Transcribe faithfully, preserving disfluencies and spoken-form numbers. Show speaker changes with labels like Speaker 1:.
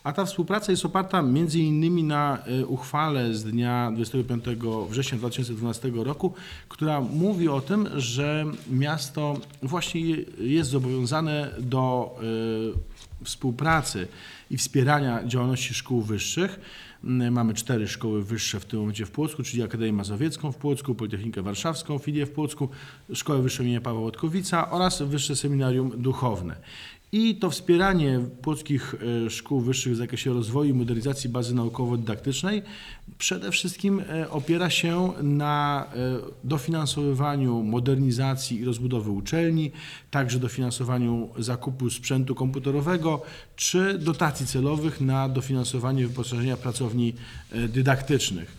Speaker 1: A ta współpraca jest oparta między innymi na uchwale z dnia dwudziestego piątego września dwa tysiące dwunastego roku, która mówi o tym, że miasto właśnie jest zobowiązane do współpracy i wspierania działalności szkół wyższych. Mamy cztery szkoły wyższe w tym momencie w Płocku, czyli Akademię Mazowiecką w Płocku, Politechnikę Warszawską, filię w Płocku, Szkołę Wyższą im. Pawła Łotkowica oraz Wyższe Seminarium Duchowne. I to wspieranie płockich szkół wyższych w zakresie rozwoju i modernizacji bazy naukowo-dydaktycznej przede wszystkim opiera się na dofinansowywaniu modernizacji i rozbudowy uczelni, także dofinansowaniu zakupu sprzętu komputerowego czy dotacji celowych na dofinansowanie wyposażenia pracowni dydaktycznych.